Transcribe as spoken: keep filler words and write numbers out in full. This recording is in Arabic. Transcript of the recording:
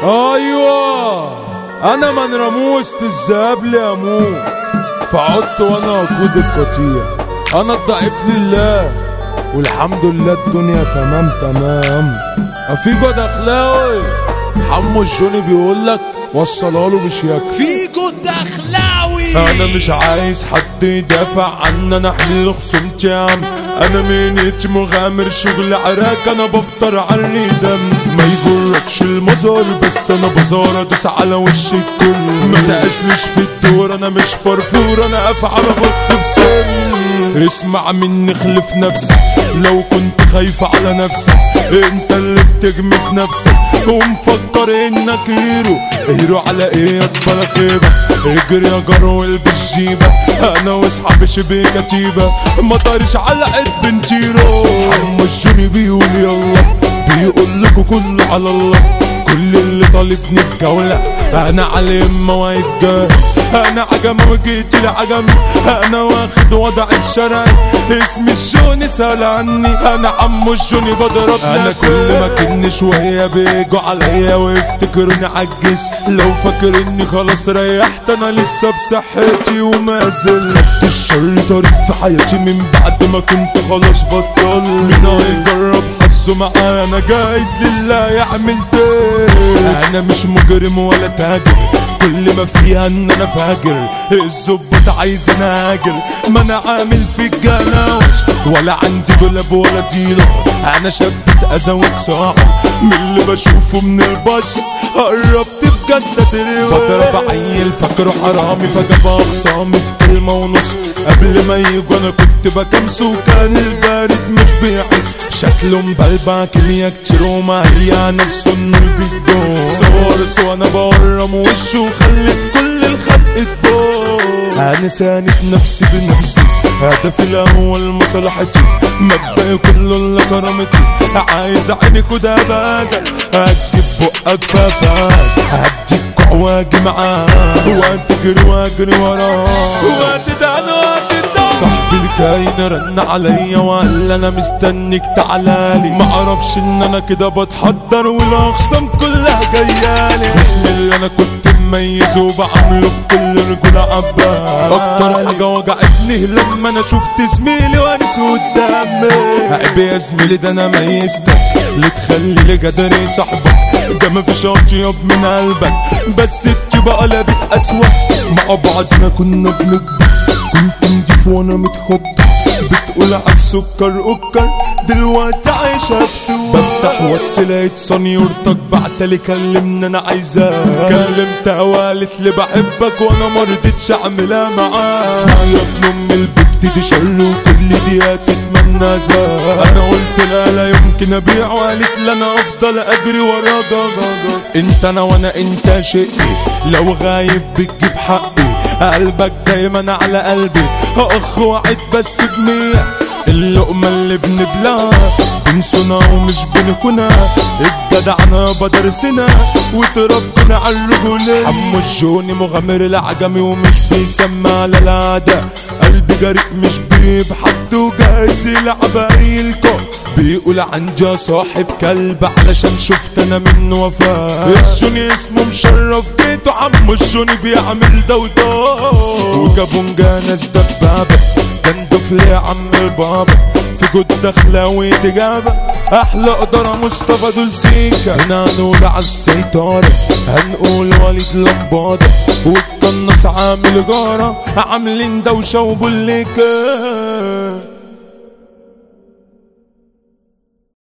ايوه انا من رموست الذهب لي اموت، فعدت وانا وقود القطيع. انا الضعيف لله والحمد لله الدنيا تمام تمام. افيجو دخلاوي حمو الجوني بيقولك وصلها له بشياكة. فيجو دخلاوي انا مش عايز حد يدافع عني، انا احل خصومتي يا عم. انا مينيتي مغامر شغل عراك، انا بفطر علي دم. ما يجركش المزار بس انا بزار ادوس على وش الكل. ما تقاشليش في الدور انا مش فرفور، انا افعل بخ في سن. اسمع مني خلف نفسك لو كنت خايف على نفسك، انت اللي بتجمس نفسك ومفكر انك هيرو. هيرو على ايه اطفال خيبة، اجري يا جرو والبس جيبة. انا واصحابي شبه كتيبة ما طارش على قد بنتيرو. حمو الجوني بيقول يلا، بيقول لكم كله على الله. كل اللي طالبني في جولة انا على اما واقف جاهز. انا عجمة وجيت لعجمي، انا واخد وضع الشرعي. اسمي الجوني سأل عني، انا عمو الجوني بضرب. انا كل ما كن شوية بيجوا عليا ويفتكروني عجز. لو فاكر اني خلاص ريحت انا لسه بصحتي وما زلت. الشر طريق في حياتي من بعد ما كنت خلاص بطل. مين هيجرب حظه معايا، انا جايز لله يعمل ده. انا مش مجرم ولا تاجر، كل ما فيها ان انا فاجر. الظباط عايز انا هاجر، ما انا عامل في الجناوش ولا عندي دولاب ولا ديلر. انا شاب اتأذى واتصاعد من اللي بشوفه من البشر. قربت بجد ادري بضرب عيل فاكره حرامي، فجاب اخصامي في كلمة ونص. قبل ما يجوا انا كنت بكمسه وكان البارد مش بيحس. شكله مبلبع كمية كتير ومهيأ نفسه انه بيدوم. صورت وانا بورم وشه وخلت كل الخلق تدوم. انا ساند نفسي بنفسي، هدفي الاول مصلحتي. مبدأي كله الا كرامتي. عايز عينك وده بدل هتجيب بقك ففاك. هديك كوع واجي معاك وهتجري واجري وراك وهتدعن وهتدعن. صاحبي الكاين رن عليا وقال انا مستنيك تعالالي. معرفش ان انا كده بتحضر والاخصام كلها جايالي. اسم اللي انا كنت مميز وبعمله بكل رجولة عباد. اكتر حاجة وجعتني لما انا شفت زميلي وانس قدامي. عيب يا زميلي ده انا ميزتك اللي تخلي لي جدري صاحبك. ده مفيش اطيب من قلبك بس التبقى قلبت اسود. مع بعضنا كنا بنكبر، كنت نضيف وانا متخضر. بتقول عالسكر اوكر دلوقتي عايشة افتوى. بفتح واتس لقيت صنيورتك بعتلي كلمني انا عايزاك. كلمتها وقالت لي بحبك وانا مرضتش اعملها معاك. يا ابن ام البت دي شر وكل دي هتتمنى زاك. انا قلت لا لا يمكن ابيع، وقالت لي انا افضل اجري ورا جاجا. انت انا وانا انت شقي، لو غايب بتجيب حقي. قلبك دايما على قلبي اخ وعد بس بنية. اللقمة اللي بنبلاها بنسونا ومش بنكونا. الجدعنا بدرسنا وتربنا على الرجولة. عمو الجوني مغامر العجمي ومش بيسمى على العادة. قلبي جريء مش بيب حد وجايز يلعب اي الكون. بيقول عندي صاحب كلب علشان شفت انا منه وفاء. الجوني اسمه مشرف جيته، عمو الجوني بيعمل ده وده. وجابونجا ناس دبابة جندف ليه عم البابا. في جود دخلاوي تجابة احلى قدرة مصطفى دول سيكا. هنا هنقول عالسيطرة هنقول وليد لمبادة. والقناص عامل جارة عاملين دوشة وبوليكا.